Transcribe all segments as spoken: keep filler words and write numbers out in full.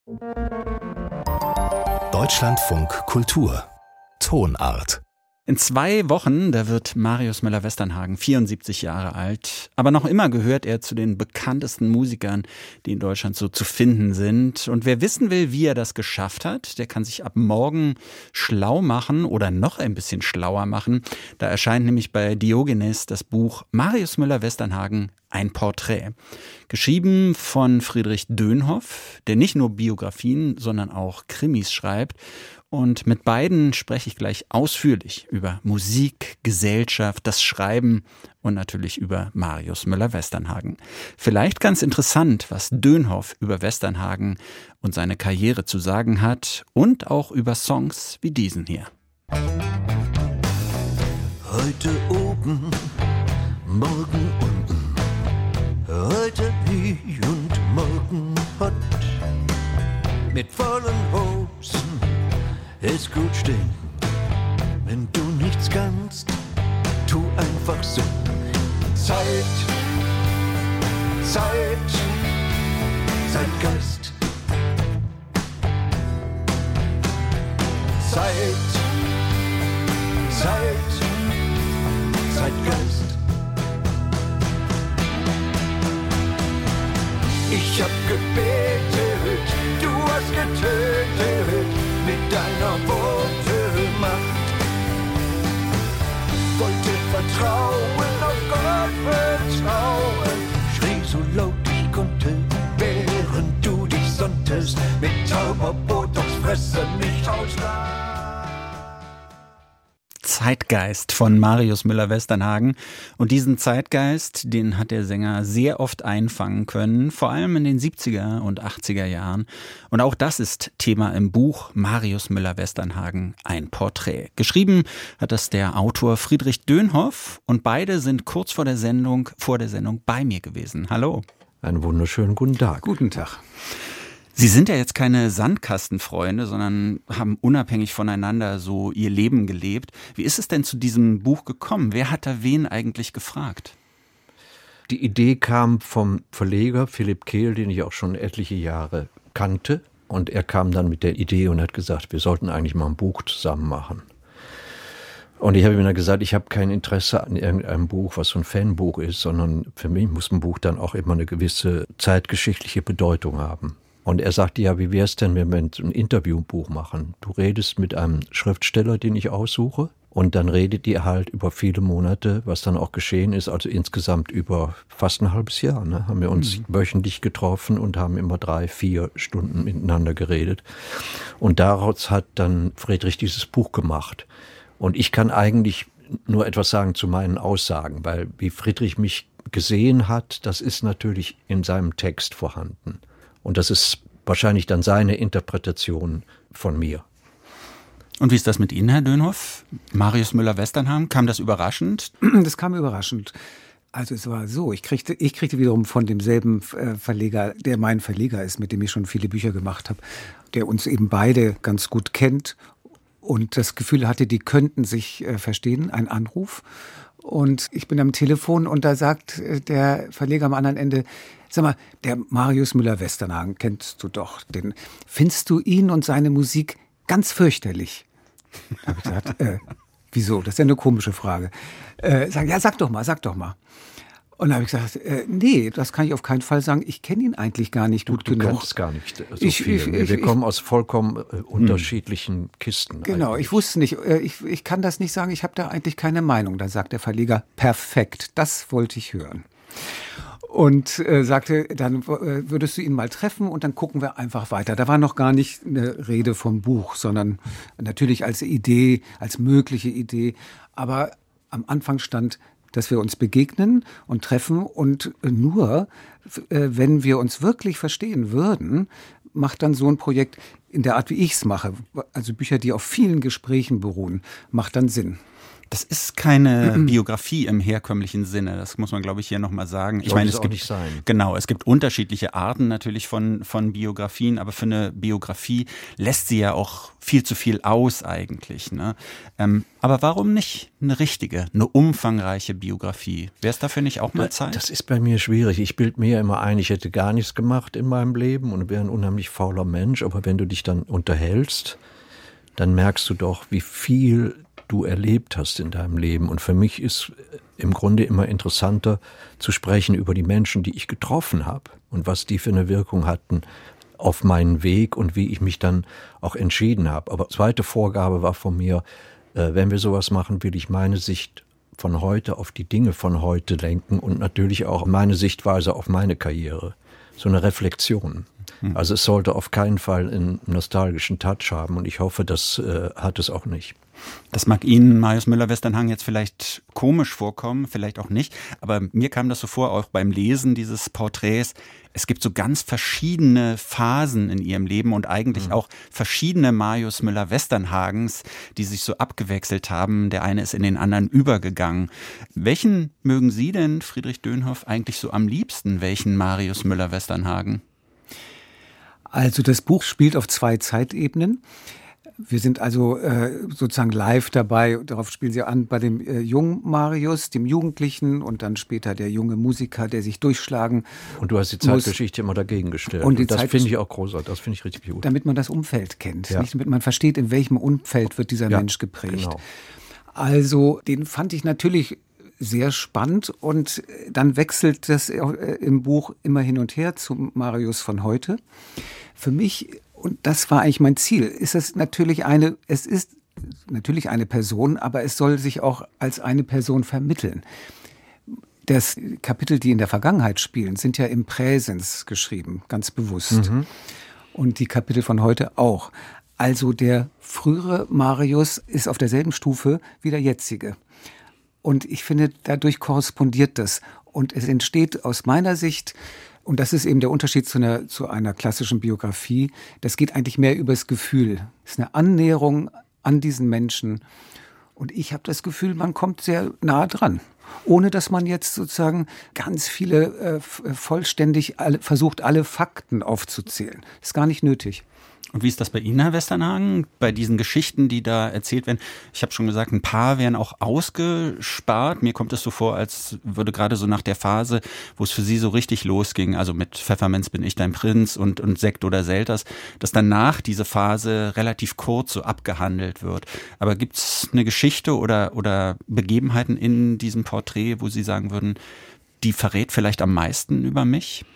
Deutschlandfunk Kultur Tonart. In zwei Wochen, da wird Marius Müller-Westernhagen vierundsiebzig Jahre alt. Aber noch immer gehört er zu den bekanntesten Musikern, die in Deutschland so zu finden sind. Und wer wissen will, wie er das geschafft hat, der kann sich ab morgen schlau machen oder noch ein bisschen schlauer machen. Da erscheint nämlich bei Diogenes das Buch Marius Müller-Westernhagen, ein Porträt. Geschrieben von Friedrich Dönhoff, der nicht nur Biografien, sondern auch Krimis schreibt. Und mit beiden spreche ich gleich ausführlich über Musik, Gesellschaft, das Schreiben und natürlich über Marius Müller-Westernhagen. Vielleicht ganz interessant, was Dönhoff über Westernhagen und seine Karriere zu sagen hat und auch über Songs wie diesen hier. Heute oben, morgen unten, heute hie und morgen hot, mit vollen Hosen. Ist gut stehen, wenn du nichts kannst, tu einfach so. Zeit, Zeit, Zeitgeist. Zeit, Zeit, Zeitgeist. Ich hab gebetet, du hast getötet. Mit deiner Worte Macht wollte vertrauen, auf Gott vertrauen, schrie so laut ich konnte, während du dich sonntest, mit tauber Botox-Fresse mich ausschlag. Zeitgeist von Marius Müller-Westernhagen. Und diesen Zeitgeist, den hat der Sänger sehr oft einfangen können, vor allem in den siebziger und achtziger Jahren. Und auch das ist Thema im Buch Marius Müller-Westernhagen, ein Porträt. Geschrieben hat das der Autor Friedrich Dönhoff und beide sind kurz vor der Sendung, vor der Sendung bei mir gewesen. Hallo. Einen wunderschönen guten Tag. Guten Tag. Sie sind ja jetzt keine Sandkastenfreunde, sondern haben unabhängig voneinander so ihr Leben gelebt. Wie ist es denn zu diesem Buch gekommen? Wer hat da wen eigentlich gefragt? Die Idee kam vom Verleger Philipp Kehl, den ich auch schon etliche Jahre kannte. Und er kam dann mit der Idee und hat gesagt, wir sollten eigentlich mal ein Buch zusammen machen. Und ich habe ihm dann gesagt, ich habe kein Interesse an irgendeinem Buch, was so ein Fanbuch ist, sondern für mich muss ein Buch dann auch immer eine gewisse zeitgeschichtliche Bedeutung haben. Und er sagte, ja, wie wär's denn, wenn wir ein Interviewbuch machen? Du redest mit einem Schriftsteller, den ich aussuche, und dann redet ihr halt über viele Monate, was dann auch geschehen ist, also insgesamt über fast ein halbes Jahr, ne? Haben wir uns mhm. wöchentlich getroffen und haben immer drei, vier Stunden miteinander geredet. Und daraus hat dann Friedrich dieses Buch gemacht. Und ich kann eigentlich nur etwas sagen zu meinen Aussagen, weil wie Friedrich mich gesehen hat, das ist natürlich in seinem Text vorhanden. Und das ist wahrscheinlich dann seine Interpretation von mir. Und wie ist das mit Ihnen, Herr Dönhoff? Marius Müller-Westernhagen, kam das überraschend? Das kam überraschend. Also es war so, ich kriegte, ich kriegte wiederum von demselben Verleger, der mein Verleger ist, mit dem ich schon viele Bücher gemacht habe, der uns eben beide ganz gut kennt und das Gefühl hatte, die könnten sich verstehen, ein Anruf. Und ich bin am Telefon und da sagt der Verleger am anderen Ende, sag mal, der Marius Müller-Westernhagen kennst du doch, den findest du ihn und seine Musik ganz fürchterlich? Da habe ich gesagt, äh, wieso? Das ist ja eine komische Frage. Äh, sag, ja, sag doch mal, sag doch mal. Und da habe ich gesagt, äh, nee, das kann ich auf keinen Fall sagen. Ich kenne ihn eigentlich gar nicht gut du, du genug. Du kennst gar nicht so ich, viel. Ich, Wir ich, kommen ich, aus vollkommen äh, unterschiedlichen hm. Kisten. Genau, eigentlich. ich wusste nicht, äh, ich, ich kann das nicht sagen, ich habe da eigentlich keine Meinung. Da sagt der Verleger, perfekt, das wollte ich hören. Und äh, sagte, dann äh, würdest du ihn mal treffen und dann gucken wir einfach weiter. Da war noch gar nicht eine Rede vom Buch, sondern natürlich als Idee, als mögliche Idee. Aber am Anfang stand, dass wir uns begegnen und treffen und nur, äh, wenn wir uns wirklich verstehen würden, macht dann so ein Projekt in der Art, wie ich es mache, also Bücher, die auf vielen Gesprächen beruhen, macht dann Sinn. Das ist keine Biografie im herkömmlichen Sinne. Das muss man, glaube ich, hier nochmal sagen. Ich Soll meine, es es auch gibt, nicht sein. Genau, es gibt unterschiedliche Arten natürlich von, von Biografien, aber für eine Biografie lässt sie ja auch viel zu viel aus eigentlich. Ne? Ähm, aber warum nicht eine richtige, eine umfangreiche Biografie? Wäre es dafür nicht auch mal Zeit? Das ist bei mir schwierig. Ich bilde mir immer ein, ich hätte gar nichts gemacht in meinem Leben und wäre ein unheimlich fauler Mensch. Aber wenn du dich dann unterhältst, dann merkst du doch, wie viel du erlebt hast in deinem Leben. Und für mich ist im Grunde immer interessanter zu sprechen über die Menschen, die ich getroffen habe und was die für eine Wirkung hatten auf meinen Weg und wie ich mich dann auch entschieden habe. Aber zweite Vorgabe war von mir, äh, wenn wir sowas machen, will ich meine Sicht von heute auf die Dinge von heute lenken und natürlich auch meine Sichtweise auf meine Karriere. So eine Reflexion. Also es sollte auf keinen Fall einen nostalgischen Touch haben und ich hoffe, das äh, hat es auch nicht. Das mag Ihnen, Marius Müller-Westernhagen, jetzt vielleicht komisch vorkommen, vielleicht auch nicht, aber mir kam das so vor, auch beim Lesen dieses Porträts, es gibt so ganz verschiedene Phasen in Ihrem Leben und eigentlich mhm. auch verschiedene Marius Müller-Westernhagens, die sich so abgewechselt haben. Der eine ist in den anderen übergegangen. Welchen mögen Sie denn, Friedrich Dönhoff, eigentlich so am liebsten? Welchen Marius Müller-Westernhagen? Also das Buch spielt auf zwei Zeitebenen. Wir sind also äh, sozusagen live dabei, darauf spielen Sie an, bei dem äh, jungen Marius, dem Jugendlichen und dann später der junge Musiker, der sich durchschlagen Und du hast die Zeitgeschichte immer dagegen gestellt. Und, die und das Zeit- finde ich auch großartig, das finde ich richtig gut. damit man das Umfeld kennt, Ja. nicht? Damit man versteht, in welchem Umfeld wird dieser Ja, Mensch geprägt. genau. Also den fand ich natürlich sehr spannend und dann wechselt das äh, im Buch immer hin und her zum Marius von heute. Für mich, und das war eigentlich mein Ziel, ist es natürlich eine, es ist natürlich eine Person, aber es soll sich auch als eine Person vermitteln. Das Kapitel, die in der Vergangenheit spielen, sind ja im Präsens geschrieben, ganz bewusst. Mhm. Und die Kapitel von heute auch. Also der frühere Marius ist auf derselben Stufe wie der jetzige. Und ich finde, dadurch korrespondiert das. Und es entsteht aus meiner Sicht, und das ist eben der Unterschied zu einer, zu einer klassischen Biografie, das geht eigentlich mehr über das Gefühl. Es ist eine Annäherung an diesen Menschen. Und ich habe das Gefühl, man kommt sehr nah dran. Ohne dass man jetzt sozusagen ganz viele, äh, vollständig alle, versucht, alle Fakten aufzuzählen. Ist gar nicht nötig. Und wie ist das bei Ihnen, Herr Westernhagen, bei diesen Geschichten, die da erzählt werden? Ich habe schon gesagt, ein paar werden auch ausgespart. Mir kommt es so vor, als würde gerade so nach der Phase, wo es für Sie so richtig losging, also mit Pfefferminz bin ich dein Prinz und, und Sekt oder Selters, dass danach diese Phase relativ kurz so abgehandelt wird. Aber gibt es eine Geschichte oder, oder Begebenheiten in diesem Porträt, wo Sie sagen würden, die verrät vielleicht am meisten über mich?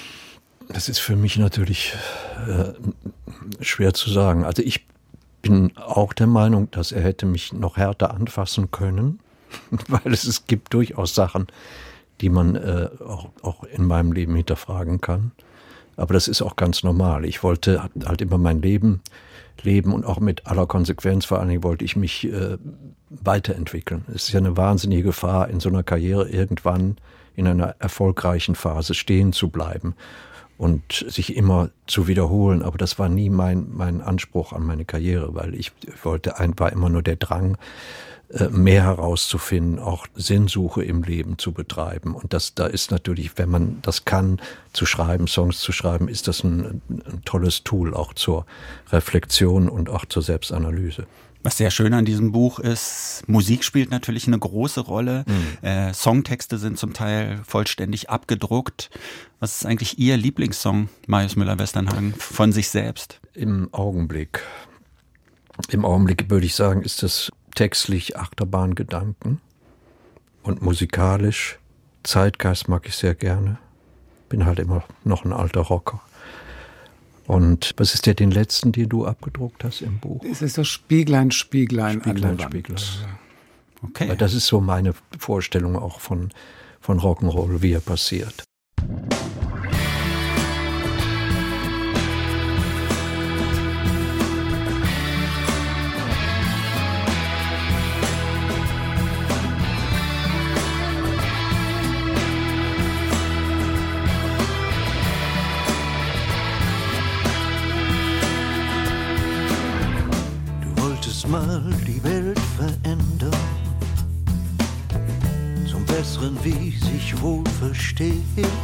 Das ist für mich natürlich äh, schwer zu sagen. Also ich bin auch der Meinung, dass er hätte mich noch härter anfassen können, weil es, es gibt durchaus Sachen, die man äh, auch, auch in meinem Leben hinterfragen kann. Aber das ist auch ganz normal. Ich wollte halt immer mein Leben leben und auch mit aller Konsequenz, vor allen Dingen wollte ich mich äh, weiterentwickeln. Es ist ja eine wahnsinnige Gefahr, in so einer Karriere irgendwann in einer erfolgreichen Phase stehen zu bleiben und sich immer zu wiederholen. Aber das war nie mein, mein Anspruch an meine Karriere, weil ich wollte, ein, war immer nur der Drang, mehr herauszufinden, auch Sinnsuche im Leben zu betreiben. Und das, da ist natürlich, wenn man das kann, zu schreiben, Songs zu schreiben, ist das ein, ein tolles Tool auch zur Reflexion und auch zur Selbstanalyse. Was sehr schön an diesem Buch ist, Musik spielt natürlich eine große Rolle. Mhm. Äh, Songtexte sind zum Teil vollständig abgedruckt. Was ist eigentlich Ihr Lieblingssong, Marius Müller-Westernhagen, von sich selbst? Im Augenblick. Im Augenblick würde ich sagen, ist das textlich Achterbahngedanken und musikalisch. Zeitgeist mag ich sehr gerne. Bin halt immer noch ein alter Rocker. Und was ist der den letzten, den du abgedruckt hast im Buch? Es ist das Spieglein, Spieglein, Spieglein, an der Wand. Spieglein. Okay. Weil das ist so meine Vorstellung auch von, von Rock'n'Roll, wie er passiert. Mal die Welt verändern, hören, wie sich wohl versteht.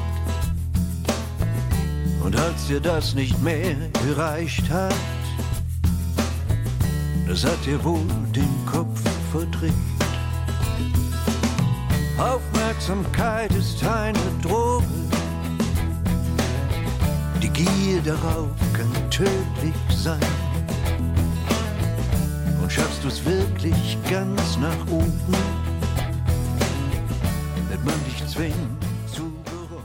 Und als dir das nicht mehr gereicht hat, das hat dir wohl den Kopf verdreht. Aufmerksamkeit ist eine Droge, die Gier darauf kann tödlich sein. Und schaffst du es wirklich ganz nach oben, wird man dich zwingen zu bereuen.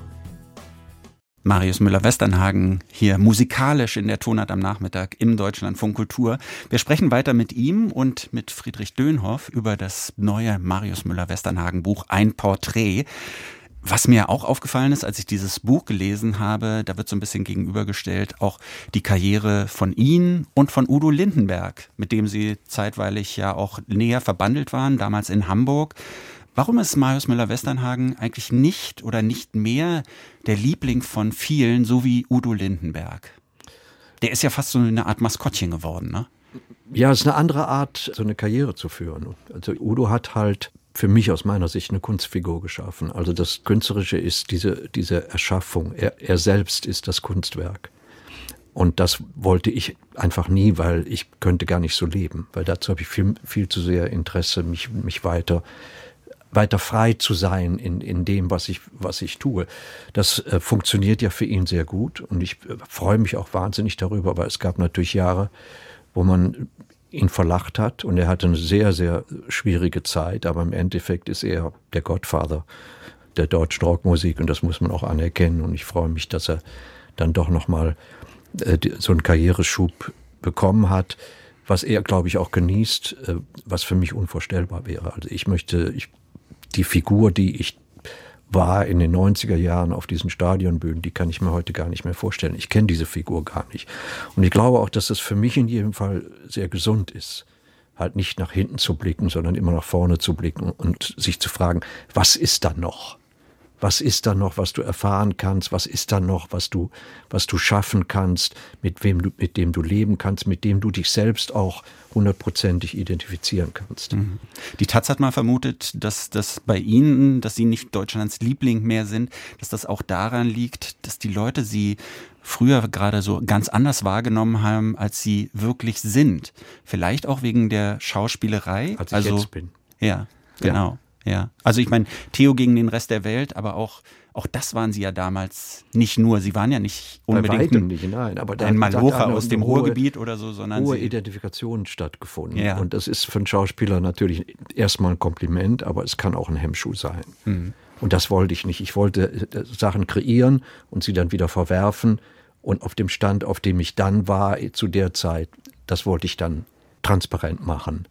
Marius Müller-Westernhagen hier musikalisch in der Tonart am Nachmittag im Deutschlandfunk Kultur. Wir sprechen weiter mit ihm und mit Friedrich Dönhoff über das neue Marius Müller-Westernhagen Buch Ein Porträt. Was mir auch aufgefallen ist, als ich dieses Buch gelesen habe, da wird so ein bisschen gegenübergestellt auch die Karriere von Ihnen und von Udo Lindenberg, mit dem Sie zeitweilig ja auch näher verbandelt waren, damals in Hamburg. Warum ist Marius Müller-Westernhagen eigentlich nicht oder nicht mehr der Liebling von vielen, so wie Udo Lindenberg? Der ist ja fast so eine Art Maskottchen geworden, ne? Ja, es ist eine andere Art, so eine Karriere zu führen. Also Udo hat halt für mich aus meiner Sicht eine Kunstfigur geschaffen. Also das Künstlerische ist diese, diese Erschaffung. Er, er selbst ist das Kunstwerk. Und das wollte ich einfach nie, weil ich könnte gar nicht so leben. Weil dazu habe ich viel, viel zu sehr Interesse, mich, mich weiter, weiter frei zu sein in, in dem, was ich, was ich tue. Das äh, funktioniert ja für ihn sehr gut. Und ich äh, freue mich auch wahnsinnig darüber, weil es gab natürlich Jahre, wo man ihn verlacht hat und er hatte eine sehr, sehr schwierige Zeit, aber im Endeffekt ist er der Godfather der deutschen Rockmusik und das muss man auch anerkennen und ich freue mich, dass er dann doch nochmal äh, so einen Karriereschub bekommen hat, was er, glaube ich, auch genießt, äh, was für mich unvorstellbar wäre. Also ich möchte, ich, die Figur, die ich war in den neunziger Jahren auf diesen Stadionbühnen, die kann ich mir heute gar nicht mehr vorstellen. Ich kenne diese Figur gar nicht. Und ich glaube auch, dass es für mich in jedem Fall sehr gesund ist, halt nicht nach hinten zu blicken, sondern immer nach vorne zu blicken und sich zu fragen, was ist da noch? Was ist da noch, was du erfahren kannst? Was ist da noch, was du, was du schaffen kannst, mit wem du, mit dem du leben kannst, mit dem du dich selbst auch hundertprozentig identifizieren kannst? Die Taz hat mal vermutet, dass das bei Ihnen, dass Sie nicht Deutschlands Liebling mehr sind, dass das auch daran liegt, dass die Leute Sie früher gerade so ganz anders wahrgenommen haben, als sie wirklich sind. Vielleicht auch wegen der Schauspielerei. Als ich also, jetzt bin. Ja, genau. Ja. Ja, also ich meine, Theo gegen den Rest der Welt, aber auch, auch das waren Sie ja damals nicht nur. Sie waren ja nicht unbedingt Bei weitem nicht, nein, aber ein Malocher aus dem Ruhrgebiet oder so, sondern hohe Sie Identifikation stattgefunden. Ja. Und das ist für einen Schauspieler natürlich erstmal ein Kompliment, aber es kann auch ein Hemmschuh sein. Mhm. Und das wollte ich nicht. Ich wollte Sachen kreieren und sie dann wieder verwerfen. Und auf dem Stand, auf dem ich dann war, zu der Zeit, das wollte ich dann transparent machen.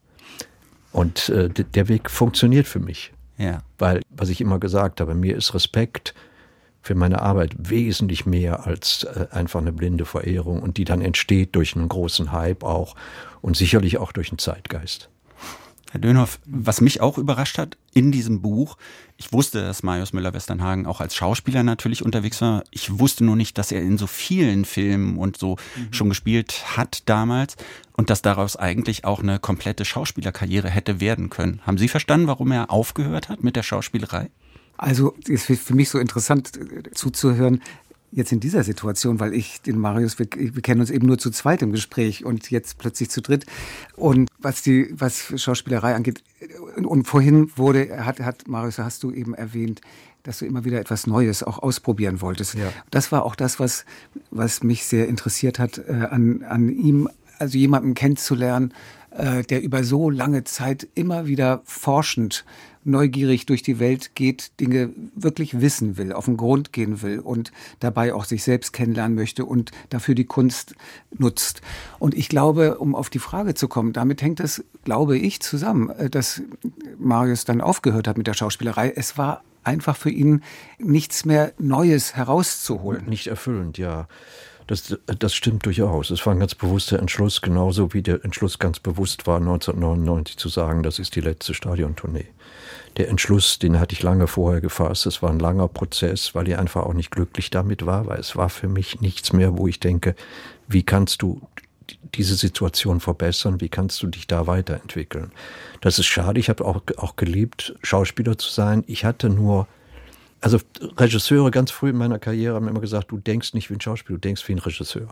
Und äh, der Weg funktioniert für mich. Ja. Weil, was ich immer gesagt habe, mir ist Respekt für meine Arbeit wesentlich mehr als äh, einfach eine blinde Verehrung und die dann entsteht durch einen großen Hype auch und sicherlich auch durch einen Zeitgeist. Herr Dönhoff, was mich auch überrascht hat in diesem Buch, ich wusste, dass Marius Müller-Westernhagen auch als Schauspieler natürlich unterwegs war. Ich wusste nur nicht, dass er in so vielen Filmen und so mhm. schon gespielt hat damals und dass daraus eigentlich auch eine komplette Schauspielerkarriere hätte werden können. Haben Sie verstanden, warum er aufgehört hat mit der Schauspielerei? Also es ist für mich so interessant zuzuhören, jetzt in dieser Situation, weil ich den Marius, wir, wir kennen uns eben nur zu zweit im Gespräch und jetzt plötzlich zu dritt. Und was die, was Schauspielerei angeht, und vorhin wurde, hat, hat Marius, hast du eben erwähnt, dass du immer wieder etwas Neues auch ausprobieren wolltest. Ja. Das war auch das, was, was mich sehr interessiert hat, äh, an, an ihm, also jemanden kennenzulernen, äh, der über so lange Zeit immer wieder forschend neugierig durch die Welt geht, Dinge wirklich wissen will, auf den Grund gehen will und dabei auch sich selbst kennenlernen möchte und dafür die Kunst nutzt. Und ich glaube, um auf die Frage zu kommen, damit hängt das, glaube ich, zusammen, dass Marius dann aufgehört hat mit der Schauspielerei. Es war einfach für ihn nichts mehr Neues herauszuholen. Nicht erfüllend, ja. Das, das stimmt durchaus. Es war ein ganz bewusster Entschluss, genauso wie der Entschluss ganz bewusst war, neunzehnhundertneunundneunzig zu sagen, das ist die letzte Stadiontournee. Der Entschluss, den hatte ich lange vorher gefasst. Es war ein langer Prozess, weil ich einfach auch nicht glücklich damit war, weil es war für mich nichts mehr, wo ich denke, wie kannst du diese Situation verbessern? Wie kannst du dich da weiterentwickeln? Das ist schade. Ich habe auch, auch geliebt, Schauspieler zu sein. Ich hatte nur, also Regisseure ganz früh in meiner Karriere haben immer gesagt, du denkst nicht wie ein Schauspieler, du denkst wie ein Regisseur.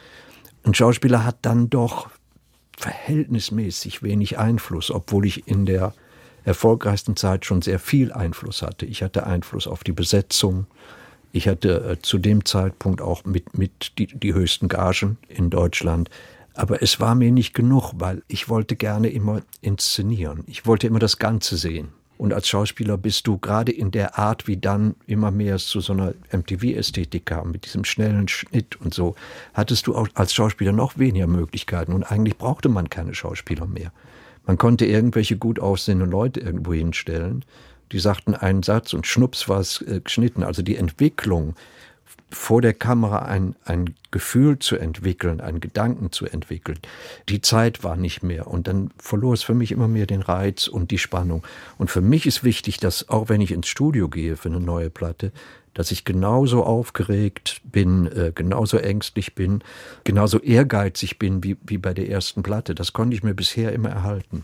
Ein Schauspieler hat dann doch verhältnismäßig wenig Einfluss, obwohl ich in der erfolgreichsten Zeit schon sehr viel Einfluss hatte. Ich hatte Einfluss auf die Besetzung. Ich hatte äh, zu dem Zeitpunkt auch mit, mit die, die höchsten Gagen in Deutschland. Aber es war mir nicht genug, weil ich wollte gerne immer inszenieren. Ich wollte immer das Ganze sehen. Und als Schauspieler bist du gerade in der Art, wie dann immer mehr es zu so einer M T V-Ästhetik kam, mit diesem schnellen Schnitt und so, hattest du auch als Schauspieler noch weniger Möglichkeiten. Und eigentlich brauchte man keine Schauspieler mehr. Man konnte irgendwelche gut aussehenden Leute irgendwo hinstellen. Die sagten einen Satz und schnups war es äh, geschnitten. Also die Entwicklung, vor der Kamera ein, ein Gefühl zu entwickeln, einen Gedanken zu entwickeln, die Zeit war nicht mehr. Und dann verlor es für mich immer mehr den Reiz und die Spannung. Und für mich ist wichtig, dass auch wenn ich ins Studio gehe für eine neue Platte, dass ich genauso aufgeregt bin, äh, genauso ängstlich bin, genauso ehrgeizig bin wie, wie bei der ersten Platte. Das konnte ich mir bisher immer erhalten.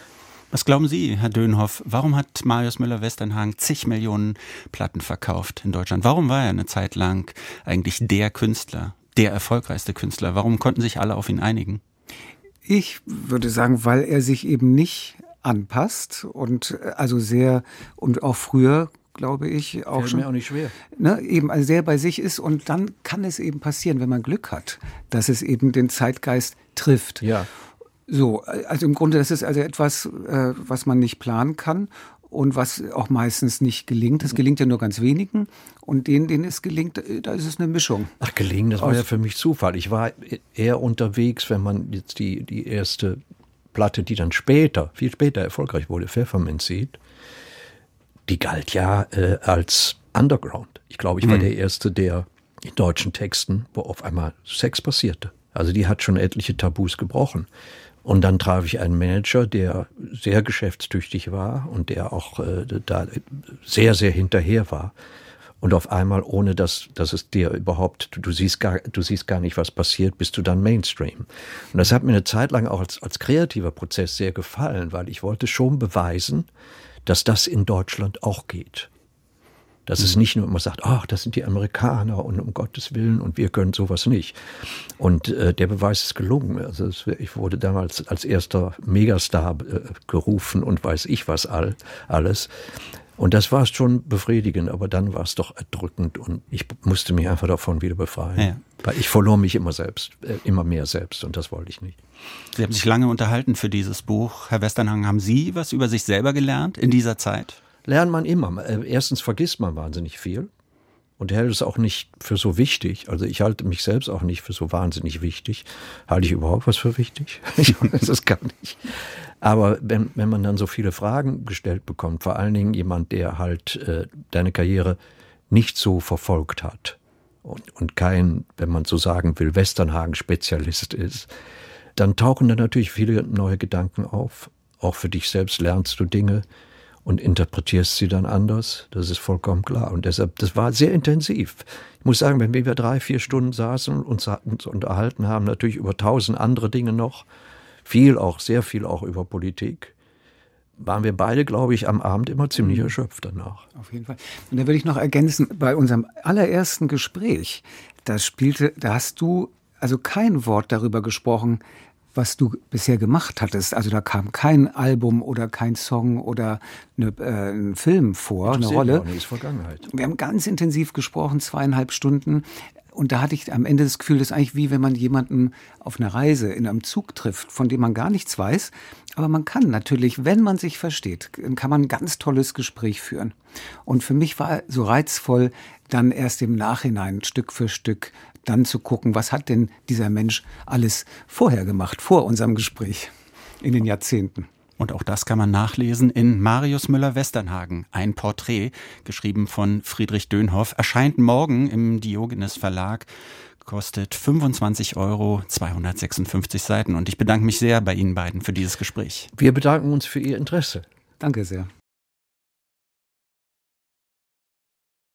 Was glauben Sie, Herr Dönhoff, warum hat Marius Müller-Westernhagen zig Millionen Platten verkauft in Deutschland? Warum war er eine Zeit lang eigentlich der Künstler, der erfolgreichste Künstler? Warum konnten sich alle auf ihn einigen? Ich würde sagen, weil er sich eben nicht anpasst und also sehr, und auch früher, glaube ich, auch Fällt schon. mir auch nicht schwer. Ne, eben also sehr bei sich ist, und dann kann es eben passieren, wenn man Glück hat, dass es eben den Zeitgeist trifft. Ja. So, also im Grunde, das ist also etwas, äh, was man nicht planen kann und was auch meistens nicht gelingt. Es gelingt ja nur ganz wenigen, und denen, denen es gelingt, da ist es eine Mischung. Ach, gelingen, das war ja für mich Zufall. Ich war eher unterwegs, wenn man jetzt die, die erste Platte, die dann später, viel später erfolgreich wurde, Pfefferminz sieht, die galt ja äh, als Underground. Ich glaube, ich war mhm. der Erste, der in deutschen Texten, wo auf einmal Sex passierte. Also die hat schon etliche Tabus gebrochen. Und dann traf ich einen Manager, der sehr geschäftstüchtig war und der auch äh, da sehr, sehr hinterher war. Und auf einmal, ohne dass, dass es dir überhaupt, du, du siehst gar, du siehst gar nicht, was passiert, bist du dann Mainstream. Und das hat mir eine Zeit lang auch als, als kreativer Prozess sehr gefallen, weil ich wollte schon beweisen, dass das in Deutschland auch geht. Dass es nicht nur immer sagt, ach, das sind die Amerikaner und um Gottes Willen und wir können sowas nicht. Und äh, der Beweis ist gelungen. Also es, ich wurde damals als erster Megastar äh, gerufen und weiß ich was all, alles. Und das war schon befriedigend, aber dann war es doch erdrückend und ich musste mich einfach davon wieder befreien. Ja. Weil ich verlor mich immer selbst, äh, immer mehr selbst, und das wollte ich nicht. Sie haben sich lange unterhalten für dieses Buch. Herr Westernhagen, haben Sie was über sich selber gelernt in dieser Zeit? Lernt man immer. Erstens vergisst man wahnsinnig viel und hält es auch nicht für so wichtig. Also ich halte mich selbst auch nicht für so wahnsinnig wichtig. Halte ich überhaupt was für wichtig? Ich weiß es gar nicht. Aber wenn, wenn man dann so viele Fragen gestellt bekommt, vor allen Dingen jemand, der halt äh, deine Karriere nicht so verfolgt hat und, und kein, wenn man so sagen will, Westernhagen-Spezialist ist, dann tauchen da natürlich viele neue Gedanken auf. Auch für dich selbst lernst du Dinge und interpretierst sie dann anders. Das ist vollkommen klar. Und deshalb, das war sehr intensiv. Ich muss sagen, wenn wir drei, vier Stunden saßen und uns, uns unterhalten haben, natürlich über tausend andere Dinge noch, viel auch, sehr viel auch über Politik, waren wir beide, glaube ich, am Abend immer ziemlich erschöpft danach. Auf jeden Fall. Und da würde ich noch ergänzen, bei unserem allerersten Gespräch, da spielte, da hast du also kein Wort darüber gesprochen, was du bisher gemacht hattest. Also da kam kein Album oder kein Song oder eine, äh, ein Film vor, eine Rolle. Auch nicht, ist Vergangenheit. Wir haben ganz intensiv gesprochen, zweieinhalb Stunden. Und da hatte ich am Ende das Gefühl, das ist eigentlich wie wenn man jemanden auf einer Reise in einem Zug trifft, von dem man gar nichts weiß. Aber man kann natürlich, wenn man sich versteht, kann man ein ganz tolles Gespräch führen. Und für mich war so reizvoll, dann erst im Nachhinein Stück für Stück dann zu gucken, was hat denn dieser Mensch alles vorher gemacht, vor unserem Gespräch in den Jahrzehnten. Und auch das kann man nachlesen in Marius Müller-Westernhagen, ein Porträt, geschrieben von Friedrich Dönhoff, erscheint morgen im Diogenes Verlag, kostet fünfundzwanzig Euro, zweihundertsechsundfünfzig Seiten. Und ich bedanke mich sehr bei Ihnen beiden für dieses Gespräch. Wir bedanken uns für Ihr Interesse. Danke sehr.